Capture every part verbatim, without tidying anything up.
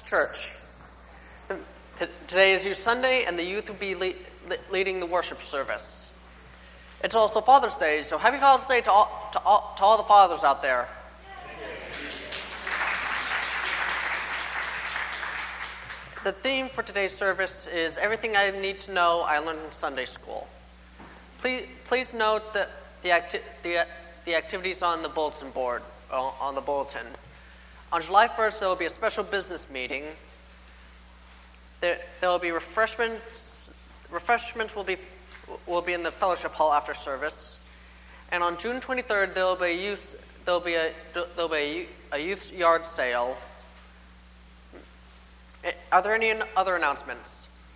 Church. Today is Youth Sunday, and the youth will be le- leading the worship service. It's also Father's Day, so happy Father's Day to all, to all, to all the fathers out there. The theme for today's service is Everything I Need to Know I Learned in Sunday School. Please, please note that the, acti- the, the activities on the bulletin board, uh, on the bulletin. On July first, there will be a special business meeting. There will be refreshments. Refreshments will be will be in the fellowship hall after service. And on June twenty-third, there will be a youth there will be a there will be a, a youth yard sale. Are there any other announcements?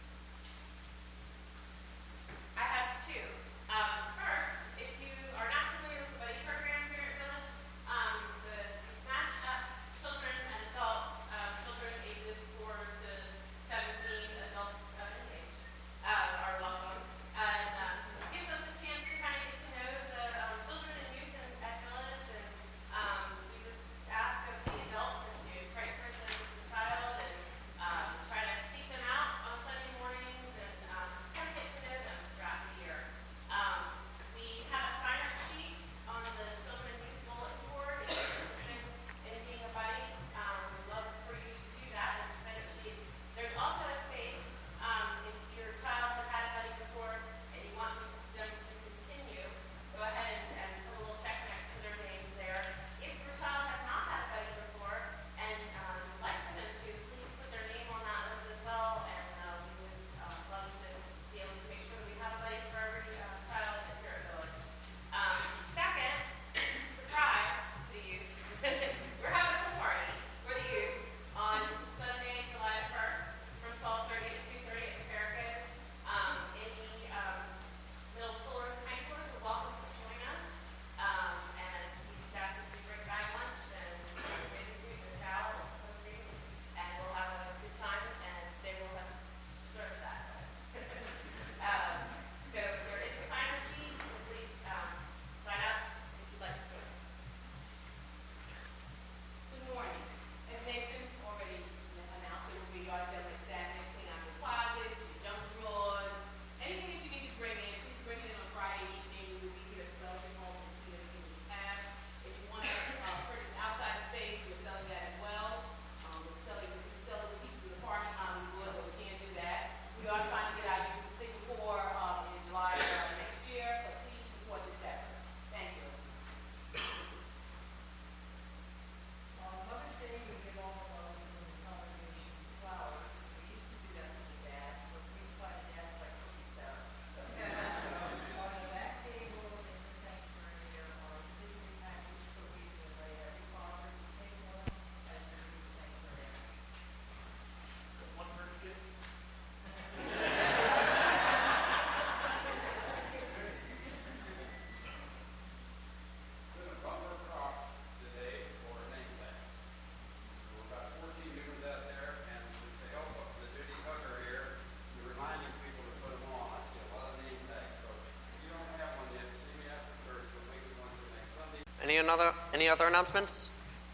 Any another any other announcements?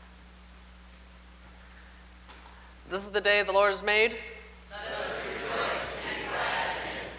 This is the day the Lord has made. Let us rejoice and be glad in it.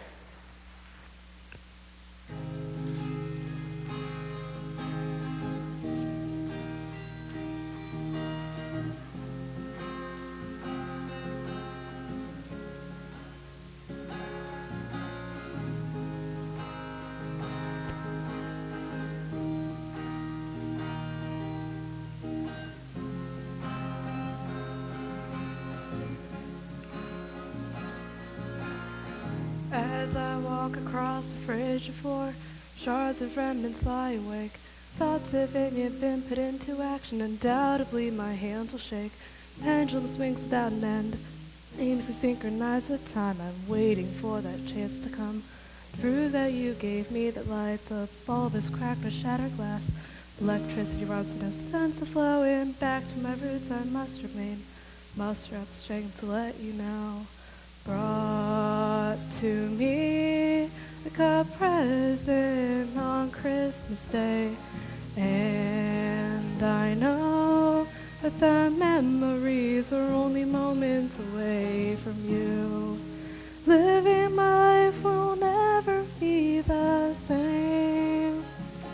As I walk across the frigid floor, shards of remnants lie awake. Thoughts have yet been put into action, undoubtedly my hands will shake. Pendulum swings without an end, aims to synchronize with time. I'm waiting for that chance to come. Through that you gave me that light, the bulb is cracked with shattered glass. Electricity runs in a sense of flowing back to my roots. I must remain, muster up strength to let you know. Brought to me like a present on Christmas Day, and I know that the memory memories are only moments away from you. Living my life will never be the same.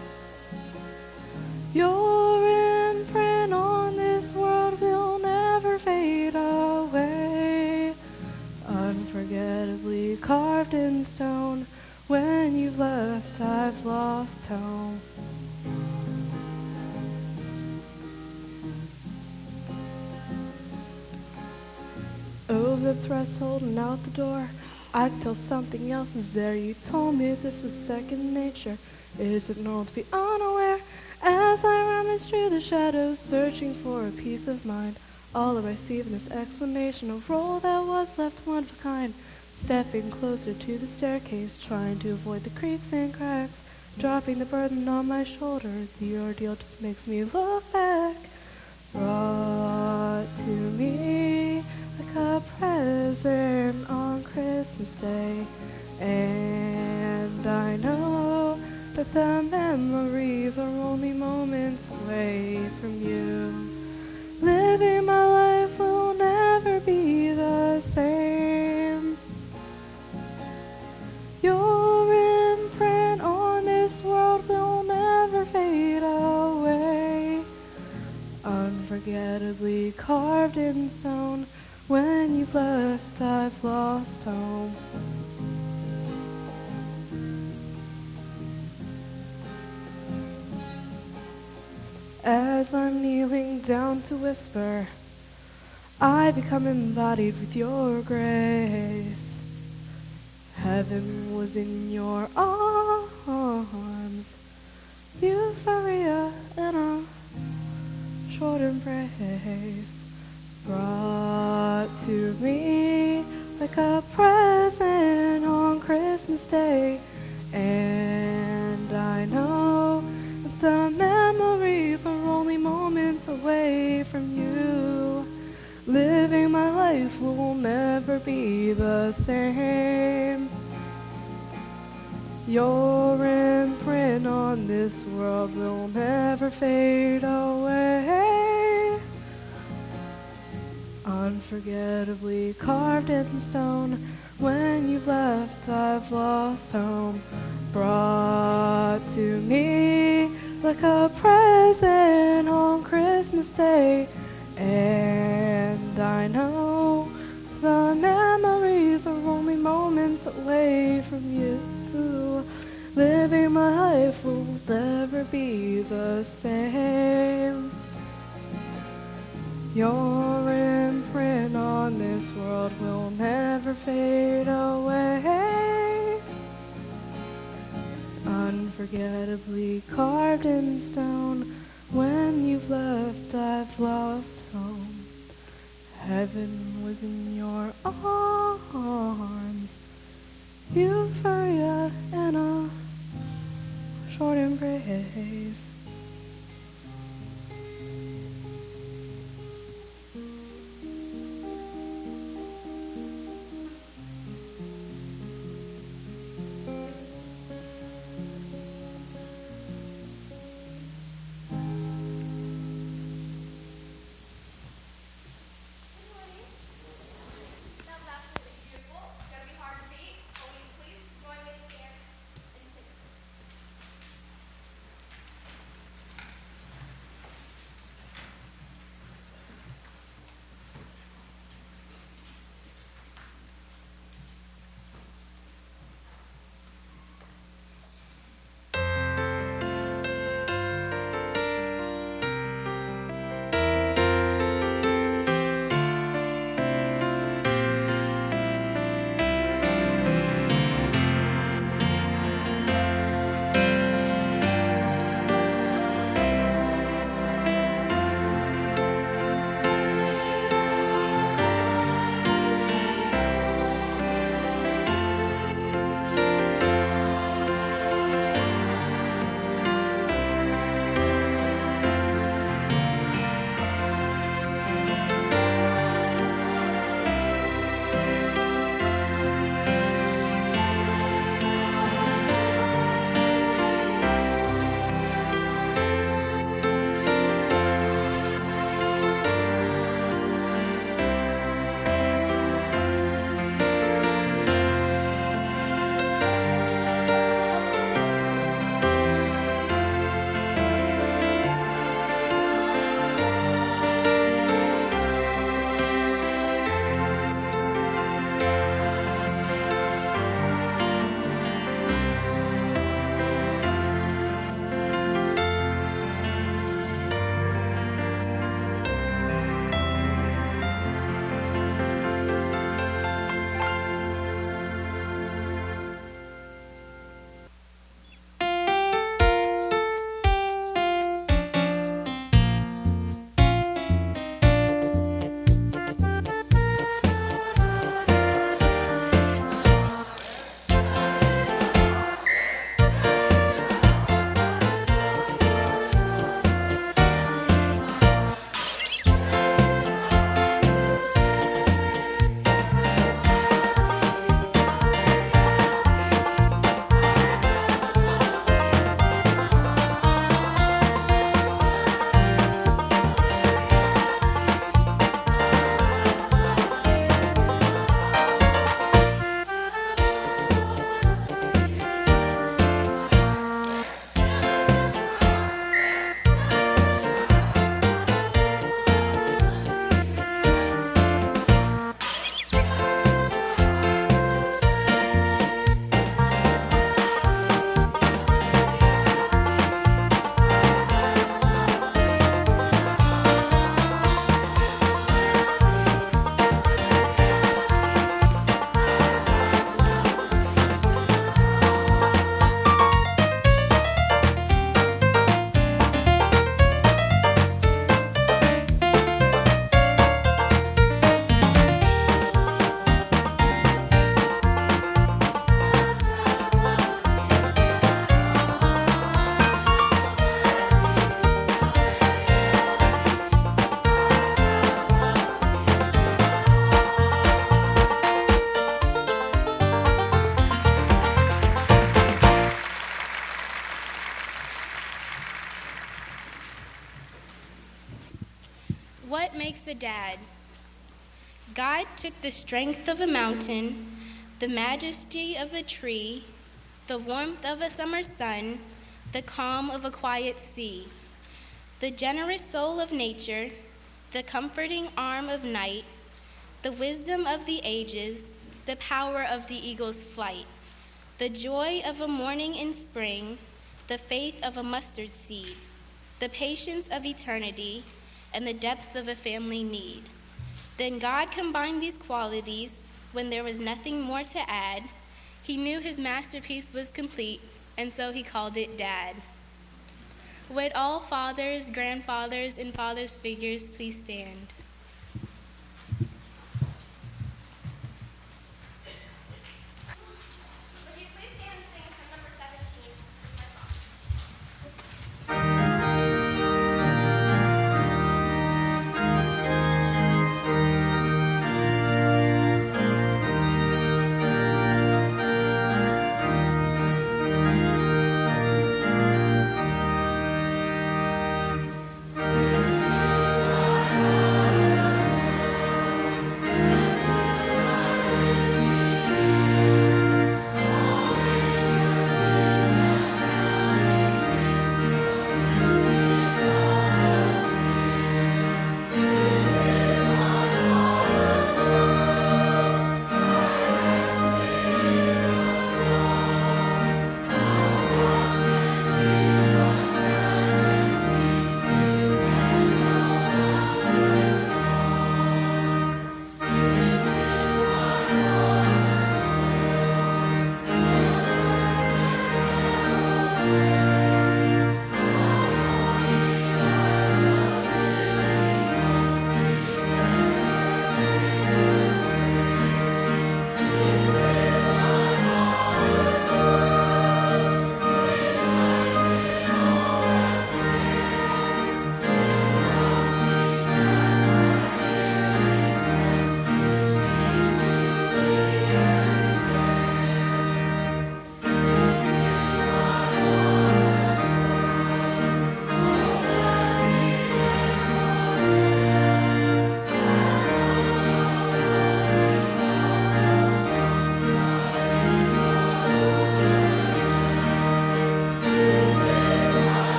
Your imprint on this world will never fade away. Unforgettably carved in stone, when you've left, I've lost home. Over the threshold and out the door, I could tell something else is there. You told me this was second nature. Is it normal to be unaware? As I rummage through the shadows, searching for a peace of mind, all I receive in this explanation, a role that was left one of a kind. Stepping closer to the staircase, trying to avoid the creaks and cracks, dropping the burden on my shoulder. The ordeal just makes me look back. Brought to me like a present on Christmas Day, and I know that the memories are only moments away from you. Living my life will never be the same. Your imprint on this world will never fade away. Unforgettably carved in stone, when you've left, I've lost home. As I'm kneeling down to whisper, I become embodied with your grace. Heaven was in your arms, euphoria in a short embrace. Brought to me like a present on Christmas Day, and I know that the memories are only moments away from you. Living my life will never be the same. Your imprint on this world will never fade away. Unforgettably carved in stone, when you've left, I've lost home. Brought to me like a present on Christmas Day, and I know the memories are only moments away from you. Living my life will never be the same. Your imprint on this world will never fade away. Unforgettably carved in stone, when you've left, I've lost home. Heaven was in your arms, euphoria in a short embrace. What makes a dad? God took the strength of a mountain, the majesty of a tree, the warmth of a summer sun, the calm of a quiet sea, the generous soul of nature, the comforting arm of night, the wisdom of the ages, the power of the eagle's flight, the joy of a morning in spring, the faith of a mustard seed, the patience of eternity, and the depth of a family need. Then God combined these qualities when there was nothing more to add. He knew his masterpiece was complete, and so he called it Dad. Would all fathers, grandfathers, and fathers' figures please stand? Thank you.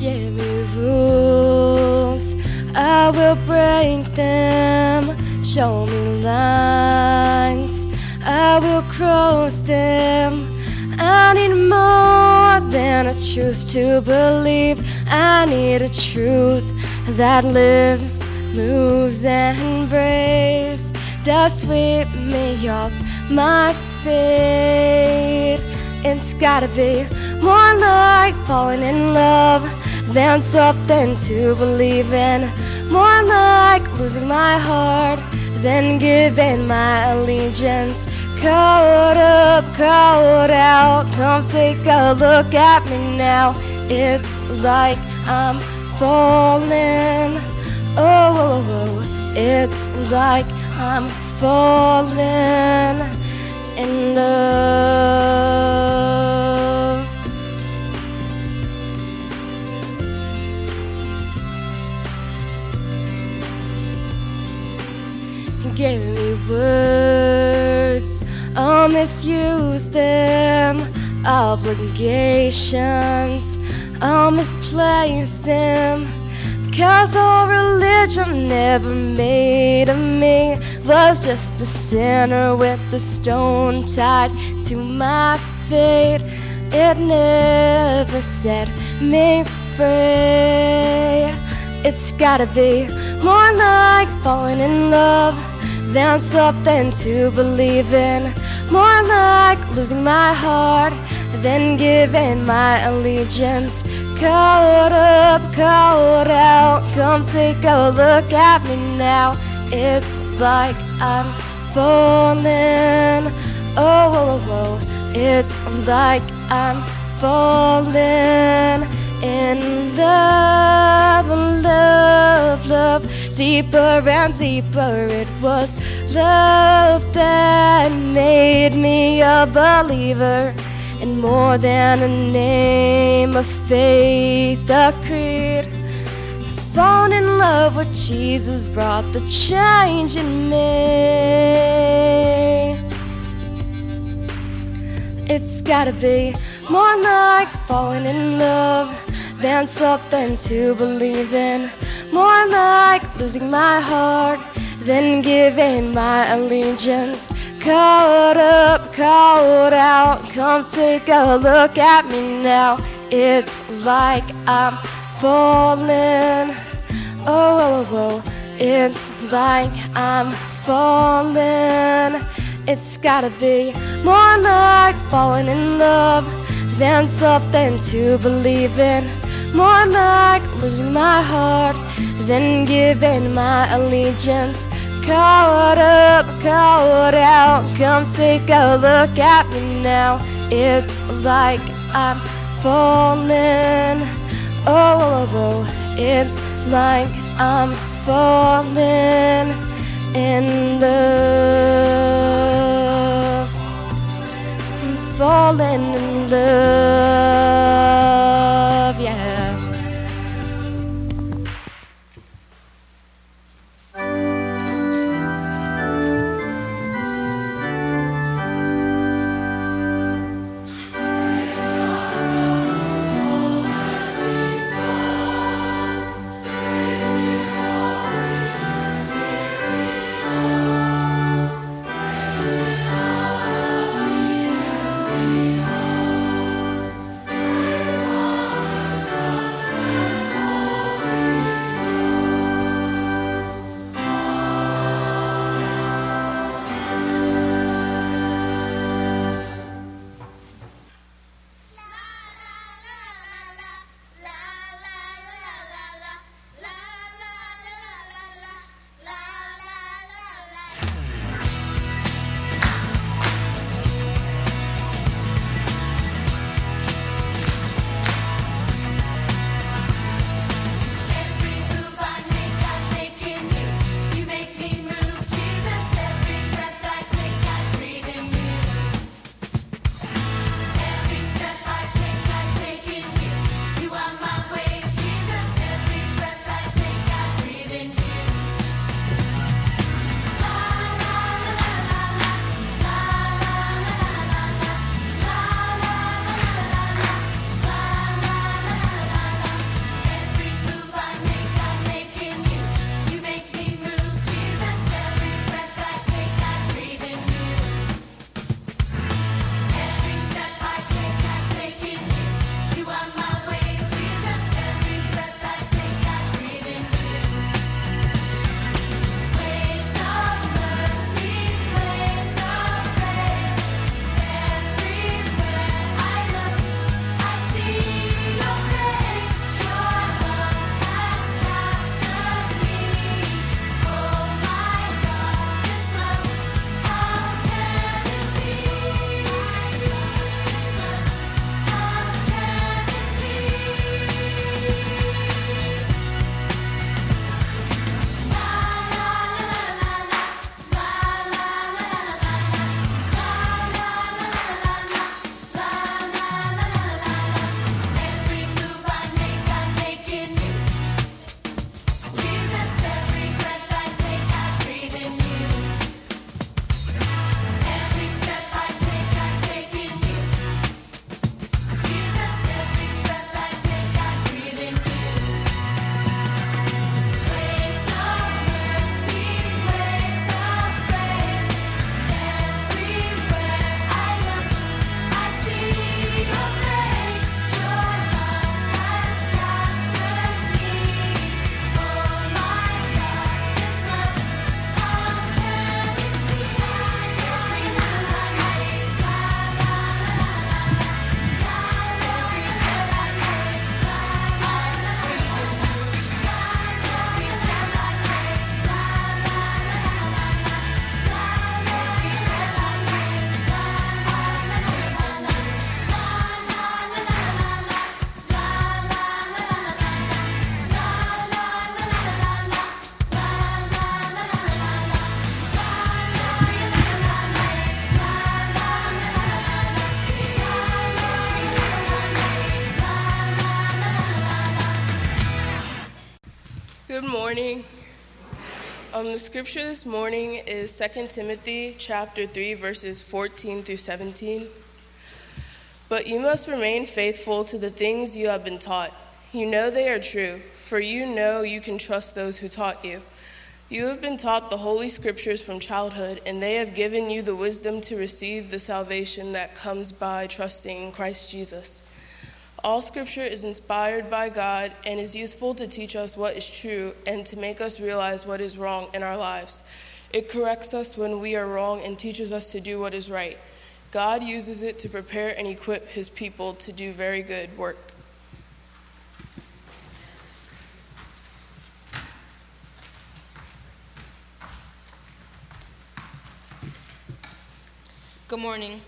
Give me rules, I will break them. Show me lines, I will cross them. I need more than a truth to believe. I need a truth that lives, moves, and breaks. Does sweep me off my feet. It's gotta be more like falling in love than something to believe in. More like losing my heart than giving my allegiance. Caught up, caught out, come take a look at me now. It's like I'm falling. Oh, oh, oh. It's like I'm falling in love. Give me words, I'll misuse them. Obligations, I'll misplace them. Cause all religion never made of me was just a sinner with a stone tied to my fate. It never set me free. It's gotta be more like falling in love than something to believe in. More like losing my heart than giving my allegiance. Caught up, caught out, come take a look at me now. It's like I'm falling. Oh, oh, oh. It's like I'm falling in love, love, love. Deeper and deeper, it was love that made me a believer. And more than a name, a faith, a creed. Falling in love with Jesus brought the change in me. It's gotta be more like falling in love than something to believe in. More like losing my heart than giving my allegiance. Caught up, caught out, come take a look at me now. It's like I'm falling. Oh, oh, oh. It's like I'm falling. It's gotta be more like falling in love than something to believe in. More like losing my heart than giving my allegiance. Caught up, caught out, come take a look at me now. It's like I'm falling. Oh, oh, oh. It's like I'm falling in love. I'm falling in love, yeah. Good morning. Um, the scripture this morning is Second Timothy chapter three, verses fourteen through seventeen. But you must remain faithful to the things you have been taught. You know they are true, for you know you can trust those who taught you. You have been taught the Holy Scriptures from childhood, and they have given you the wisdom to receive the salvation that comes by trusting in Christ Jesus. All Scripture is inspired by God and is useful to teach us what is true and to make us realize what is wrong in our lives. It corrects us when we are wrong and teaches us to do what is right. God uses it to prepare and equip his people to do very good work. Good morning.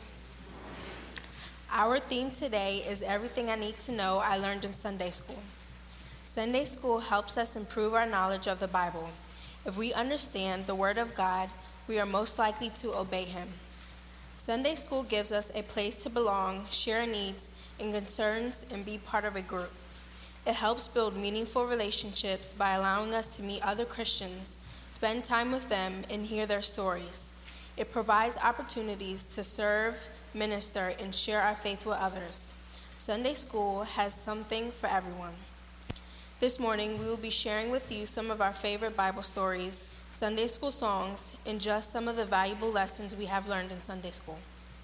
Our theme today is Everything I Need to Know I Learned in Sunday School. Sunday school helps us improve our knowledge of the Bible. If we understand the Word of God, we are most likely to obey Him. Sunday school gives us a place to belong, share needs and concerns, and be part of a group. It helps build meaningful relationships by allowing us to meet other Christians, spend time with them, and hear their stories. It provides opportunities to serve, minister, and share our faith with others. Sunday school has something for everyone. This morning, we will be sharing with you some of our favorite Bible stories, Sunday school songs, and just some of the valuable lessons we have learned in Sunday school.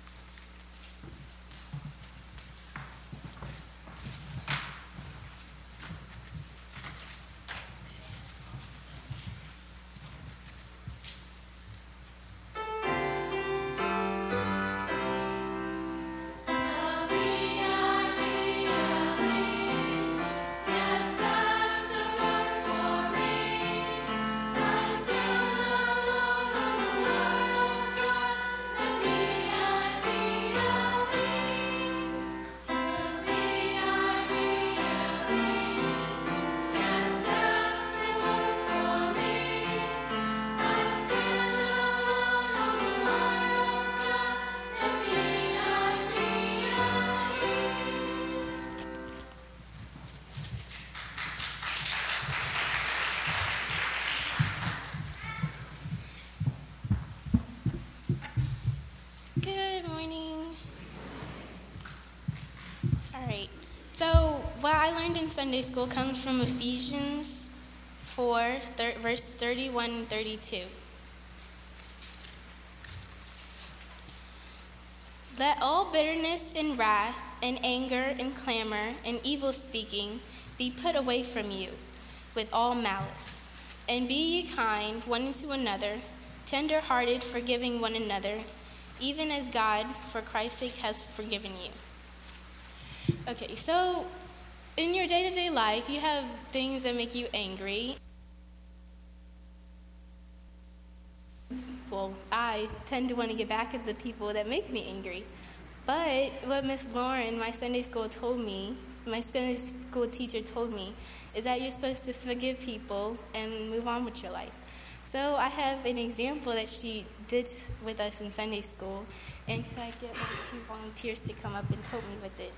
Good morning. All right. So what I learned in Sunday school comes from Ephesians four, thir- verse thirty-one and thirty-two. Let all bitterness and wrath and anger and clamor and evil speaking be put away from you with all malice. And be ye kind one to another, tender-hearted, forgiving one another, even as God, for Christ's sake, has forgiven you. Okay, so in your day-to-day life, you have things that make you angry. Well, I tend to want to get back at the people that make me angry. But what Miss Lauren, my Sunday school, told me, my Sunday school teacher told me, is that you're supposed to forgive people and move on with your life. So I have an example that she did with us in Sunday school, and could I get my two volunteers to come up and help me with it?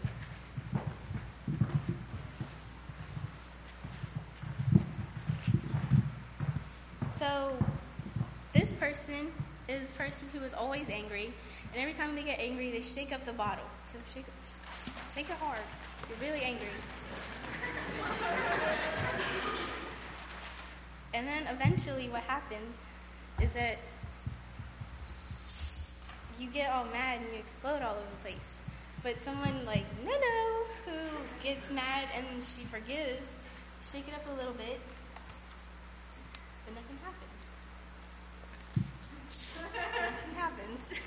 So this person is a person who is always angry, and every time they get angry, they shake up the bottle. So shake, shake it hard. You're really angry. And then eventually what happens is that you get all mad and you explode all over the place. But someone like Nano, who gets mad and she forgives, shake it up a little bit, but nothing happens. Nothing happens.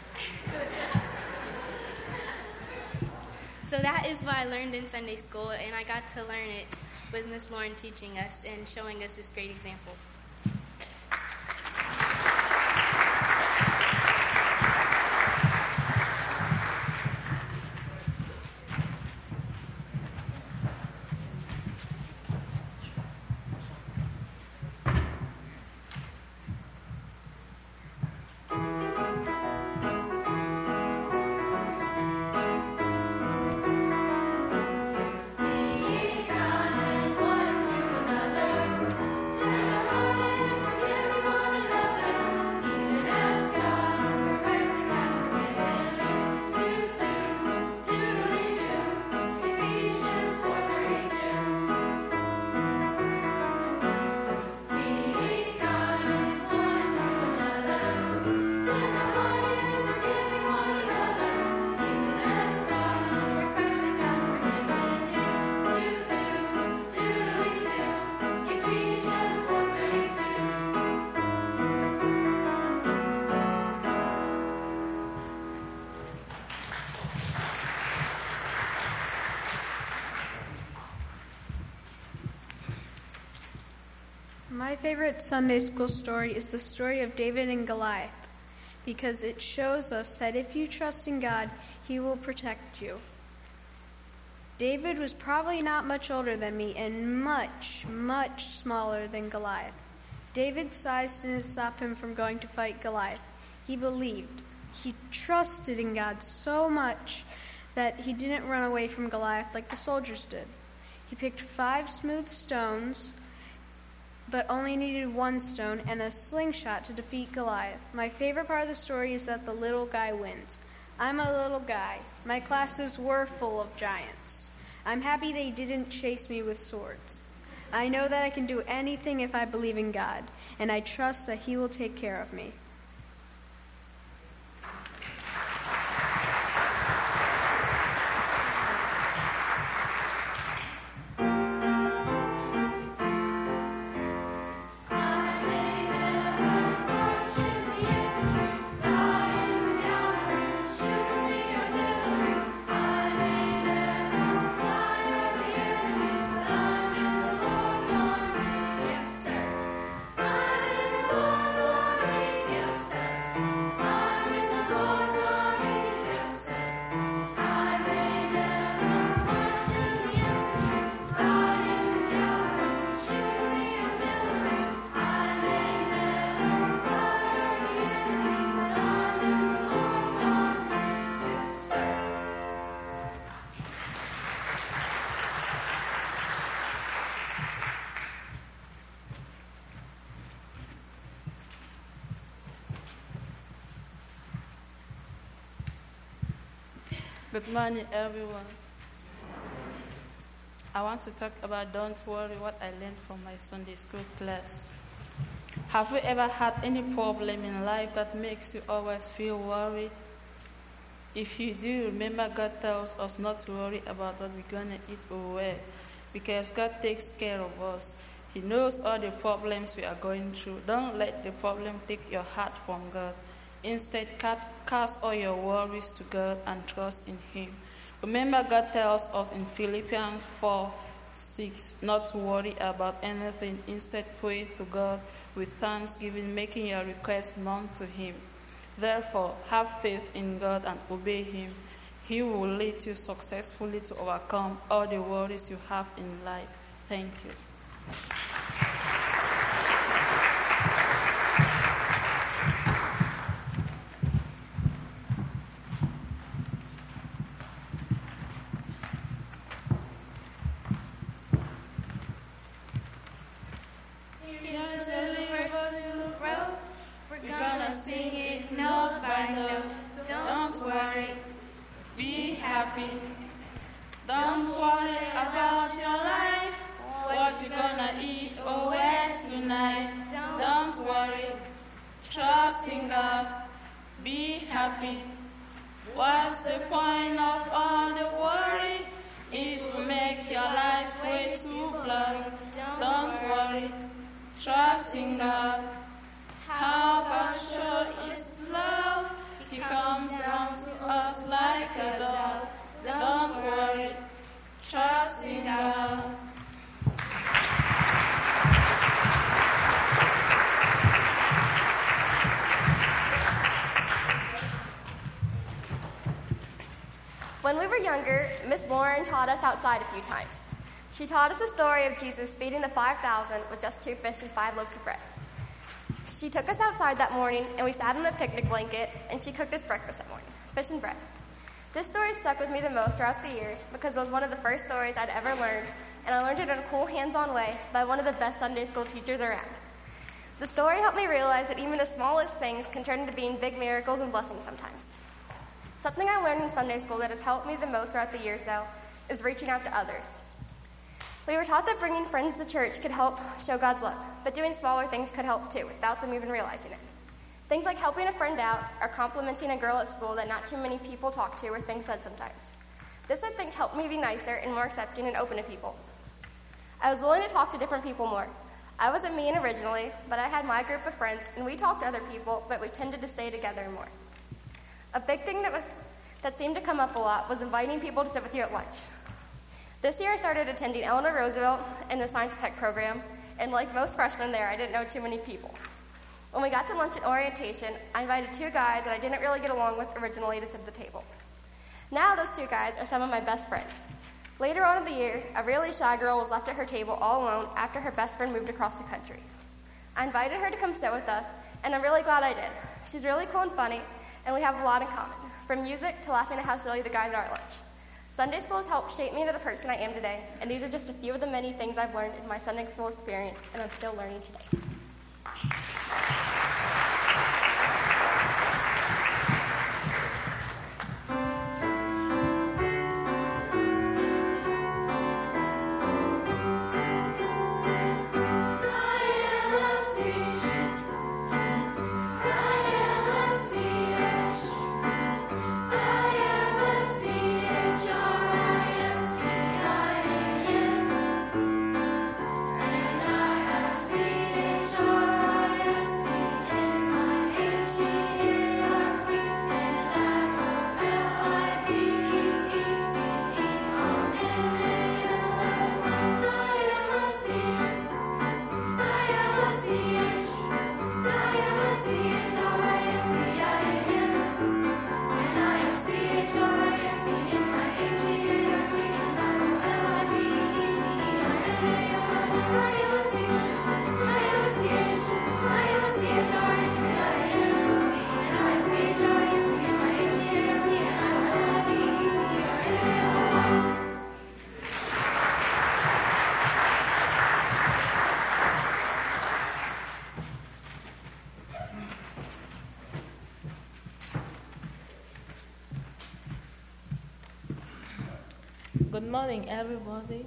So that is what I learned in Sunday school, and I got to learn it with Miss Lauren teaching us and showing us this great example. Be kind one to another. My favorite Sunday school story is the story of David and Goliath, because it shows us that if you trust in God, He will protect you. David was probably not much older than me and much, much smaller than Goliath. David's size didn't stop him from going to fight Goliath. He believed. He trusted in God so much that he didn't run away from Goliath like the soldiers did. He picked five smooth stones, but only needed one stone and a slingshot to defeat Goliath. My favorite part of the story is that the little guy wins. I'm a little guy. My classes were full of giants. I'm happy they didn't chase me with swords. I know that I can do anything if I believe in God, and I trust that He will take care of me. Good morning, everyone. I want to talk about Don't Worry, what I learned from my Sunday school class. Have you ever had any problem in life that makes you always feel worried? If you do, remember God tells us not to worry about what we're going to eat or wear, because God takes care of us. He knows all the problems we are going through. Don't let the problem take your heart from God. Instead, cast all your worries to God and trust in Him. Remember, God tells us in Philippians four six not to worry about anything. Instead, pray to God with thanksgiving, making your requests known to Him. Therefore, have faith in God and obey Him. He will lead you successfully to overcome all the worries you have in life. Thank you. Don't worry about your life, what you're gonna eat or wear tonight. Don't worry, trust in God, be happy. What's the point of all the worry? It will make your life way too blurry. Don't worry, trust in God. How God shows His love, He comes down to us like a dove. Don't worry, trust in God. When we were younger, Miss Lauren taught us outside a few times. She taught us the story of Jesus feeding the five thousand with just two fish and five loaves of bread. She took us outside that morning, and we sat on a picnic blanket, and she cooked us breakfast that morning, fish and bread. This story stuck with me the most throughout the years because it was one of the first stories I'd ever learned, and I learned it in a cool, hands-on way by one of the best Sunday school teachers around. The story helped me realize that even the smallest things can turn into being big miracles and blessings sometimes. Something I learned in Sunday school that has helped me the most throughout the years, though, is reaching out to others. We were taught that bringing friends to church could help show God's love, but doing smaller things could help too, without them even realizing it. Things like helping a friend out or complimenting a girl at school that not too many people talk to or things said sometimes. This, I think, helped me be nicer and more accepting and open to people. I was willing to talk to different people more. I wasn't mean originally, but I had my group of friends, and we talked to other people, but we tended to stay together more. A big thing that was that seemed to come up a lot was inviting people to sit with you at lunch. This year I started attending Eleanor Roosevelt and the Science Tech program, and like most freshmen there, I didn't know too many people. When we got to lunch and orientation, I invited two guys that I didn't really get along with originally to sit at the table. Now those two guys are some of my best friends. Later on in the year, a really shy girl was left at her table all alone after her best friend moved across the country. I invited her to come sit with us, and I'm really glad I did. She's really cool and funny, and we have a lot in common, from music to laughing at how silly the guys are at lunch. Sunday school has helped shape me into the person I am today, and these are just a few of the many things I've learned in my Sunday school experience, and I'm still learning today. Good morning, everybody.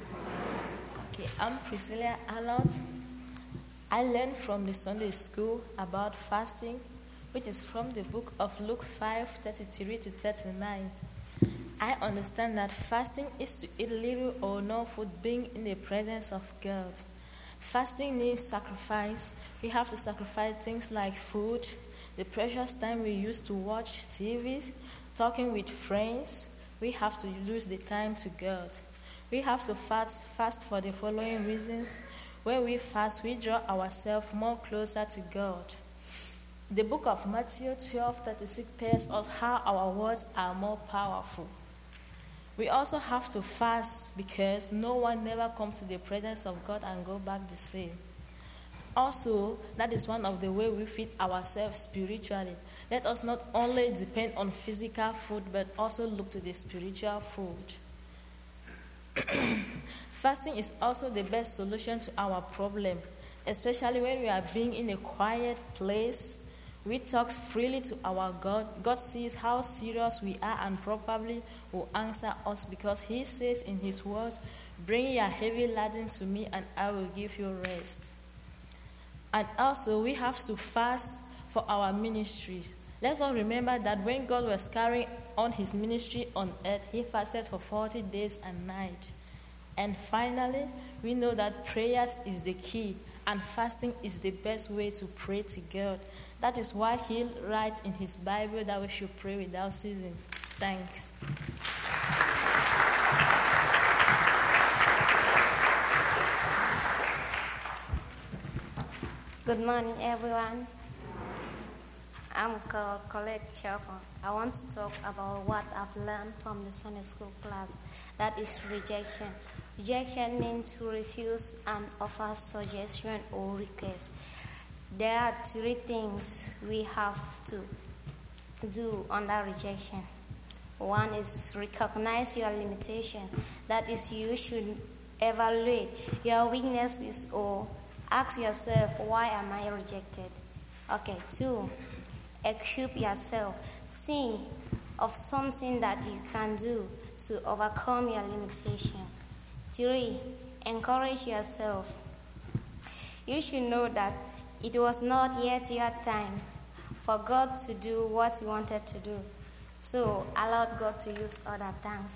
Okay, I'm Priscilla Arnold. I learned from the Sunday school about fasting, which is from the book of Luke five, thirty-three to thirty-nine. I understand that fasting is to eat little or no food, being in the presence of God. Fasting needs sacrifice. We have to sacrifice things like food, the precious time we use to watch T V, talking with friends. We have to lose the time to God. We have to fast, fast for the following reasons. When we fast, we draw ourselves more closer to God. The book of Matthew twelve thirty-six tells us how our words are more powerful. We also have to fast because no one never comes to the presence of God and go back the same. Also, that is one of the ways we feed ourselves spiritually. Let us not only depend on physical food, but also look to the spiritual food. Fasting is also the best solution to our problem, especially when we are being in a quiet place. We talk freely to our God. God sees how serious we are and probably will answer us because He says in His words, "Bring your heavy laden to me and I will give you rest." And also we have to fast for our ministries. Let's all remember that when God was carrying on His ministry on earth, He fasted for forty days and nights. And finally, we know that prayers is the key and fasting is the best way to pray to God. That is why He writes in His Bible that we should pray without ceasing. Thanks. Good morning, everyone. I'm called Colette Chaffer. I want to talk about what I've learned from the Sunday school class. That is rejection. Rejection means to refuse and offer suggestion or request. There are three things we have to do under rejection. One is recognize your limitation. That is, you should evaluate your weaknesses or ask yourself, why am I rejected? Okay, two, equip yourself. Think of something that you can do to overcome your limitation. Three, encourage yourself. You should know that it was not yet your time for God to do what He wanted to do. So allow God to use other tongues.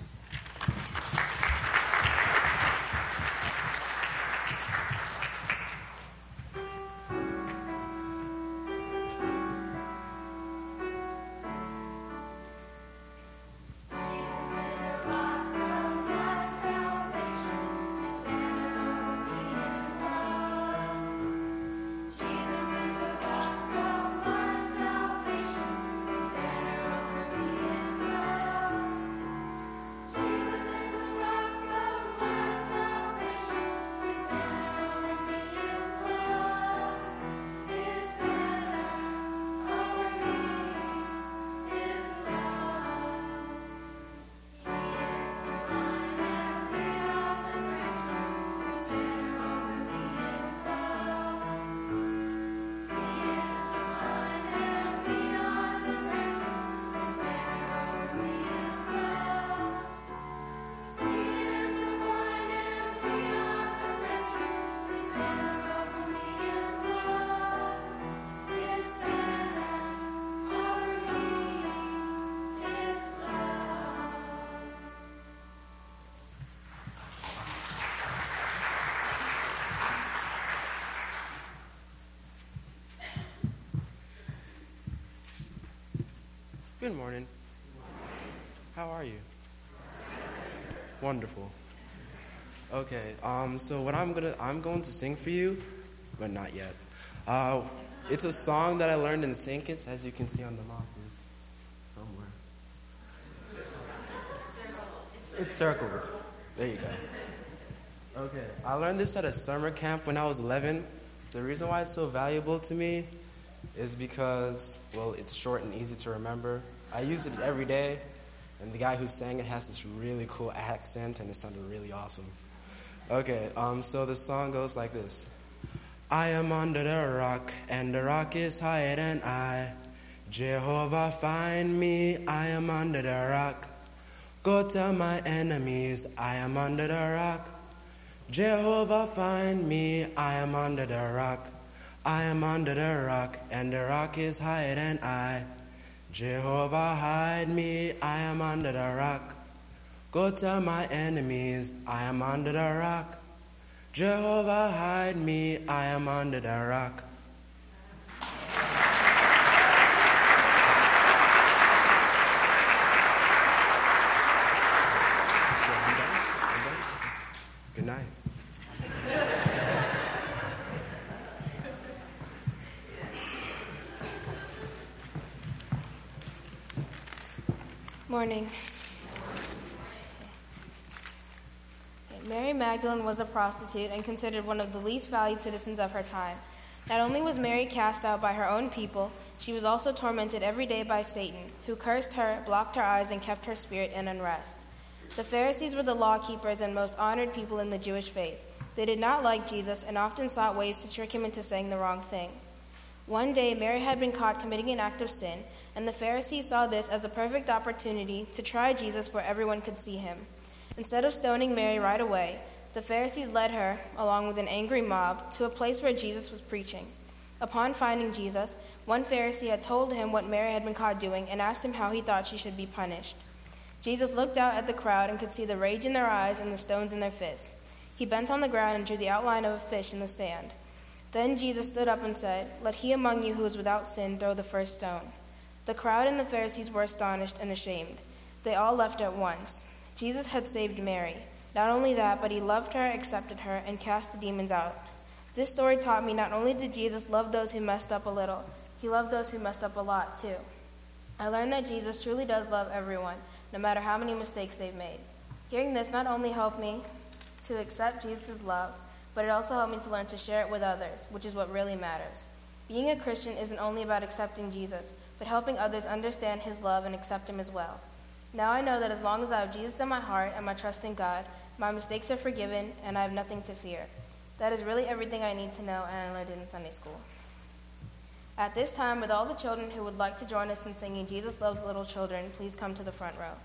Good morning. How are you? Wonderful. Okay, um, so what I'm gonna I'm going to sing for you, but not yet. Uh, it's a song that I learned in Sinkins, as you can see on the markers somewhere. It's circled. There you go. Okay, I learned this at a summer camp when I was eleven. The reason why it's so valuable to me is because, well, it's short and easy to remember. I use it every day, and the guy who sang it has this really cool accent, and it sounded really awesome. Okay, um, so the song goes like this. I am under the rock, and the rock is higher than I. Jehovah, find me, I am under the rock. Go tell my enemies, I am under the rock. Jehovah, find me, I am under the rock. I am under the rock, and the rock is higher than I. Jehovah, hide me, I am under the rock. Go tell my enemies, I am under the rock. Jehovah, hide me, I am under the rock. Good night. Morning. Mary Magdalene was a prostitute and considered one of the least valued citizens of her time. Not only was Mary cast out by her own people, she was also tormented every day by Satan, who cursed her, blocked her eyes, and kept her spirit in unrest. The Pharisees were the law keepers and most honored people in the Jewish faith. They did not like Jesus and often sought ways to trick him into saying the wrong thing. One day, Mary had been caught committing an act of sin, and the Pharisees saw this as a perfect opportunity to try Jesus where everyone could see him. Instead of stoning Mary right away, the Pharisees led her, along with an angry mob, to a place where Jesus was preaching. Upon finding Jesus, one Pharisee had told him what Mary had been caught doing and asked him how he thought she should be punished. Jesus looked out at the crowd and could see the rage in their eyes and the stones in their fists. He bent on the ground and drew the outline of a fish in the sand. Then Jesus stood up and said, "Let he among you who is without sin throw the first stone." The crowd and the Pharisees were astonished and ashamed. They all left at once. Jesus had saved Mary. Not only that, but he loved her, accepted her, and cast the demons out. This story taught me not only did Jesus love those who messed up a little, he loved those who messed up a lot too. I learned that Jesus truly does love everyone, no matter how many mistakes they've made. Hearing this not only helped me to accept Jesus' love, but it also helped me to learn to share it with others, which is what really matters. Being a Christian isn't only about accepting Jesus, but helping others understand his love and accept him as well. Now I know that as long as I have Jesus in my heart and my trust in God, my mistakes are forgiven and I have nothing to fear. That is really everything I need to know, and I learned it in Sunday school. At this time, with all the children who would like to join us in singing Jesus Loves Little Children, please come to the front row.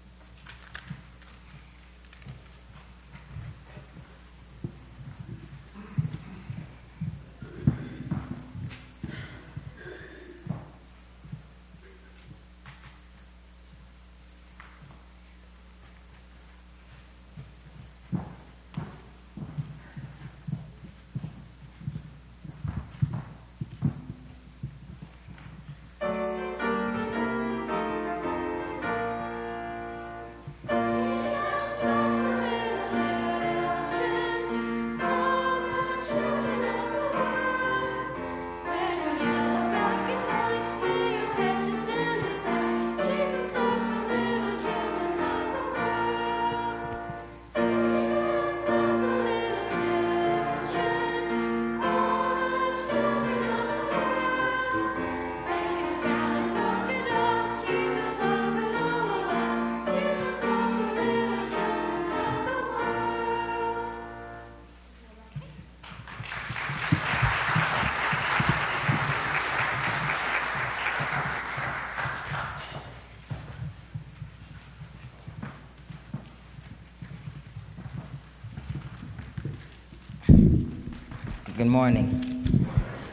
Good morning.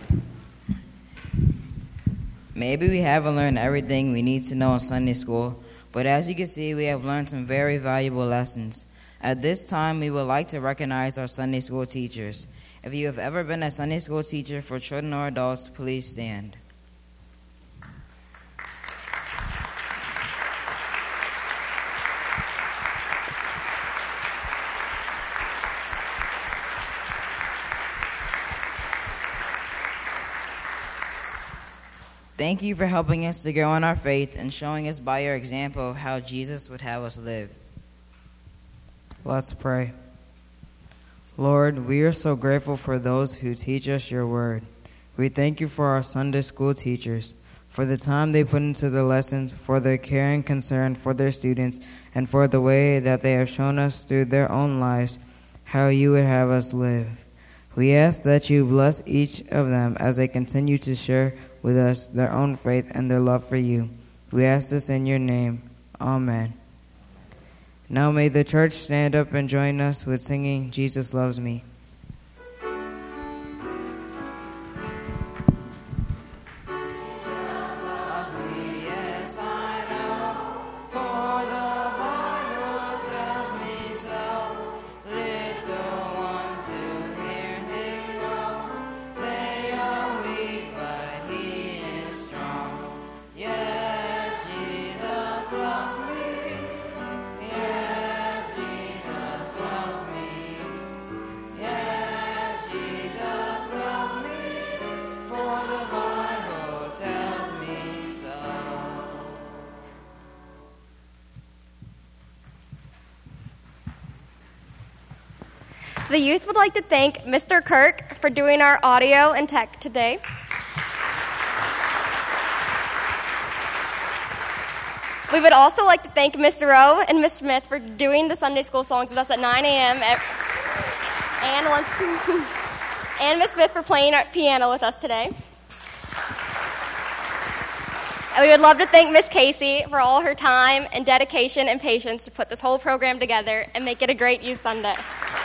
Maybe we haven't learned everything we need to know in Sunday school, but as you can see, we have learned some very valuable lessons. At this time, we would like to recognize our Sunday school teachers. If you have ever been a Sunday school teacher for children or adults, please stand. Thank you for helping us to grow in our faith and showing us by your example how Jesus would have us live. Let's pray. Lord, we are so grateful for those who teach us your word. We thank you for our Sunday school teachers, for the time they put into the lessons, for their care and concern for their students, and for the way that they have shown us through their own lives how you would have us live. We ask that you bless each of them as they continue to share with us their own faith and their love for you. We ask this in your name. Amen. Now may the church stand up and join us with singing Jesus Loves Me. The youth would like to thank Mister Kirk for doing our audio and tech today. We would also like to thank Miz Rowe and Miz Smith for doing the Sunday school songs with us at nine a.m. and once, and Miz Smith for playing our piano with us today. And we would love to thank Miz Casey for all her time and dedication and patience to put this whole program together and make it a great Youth Sunday.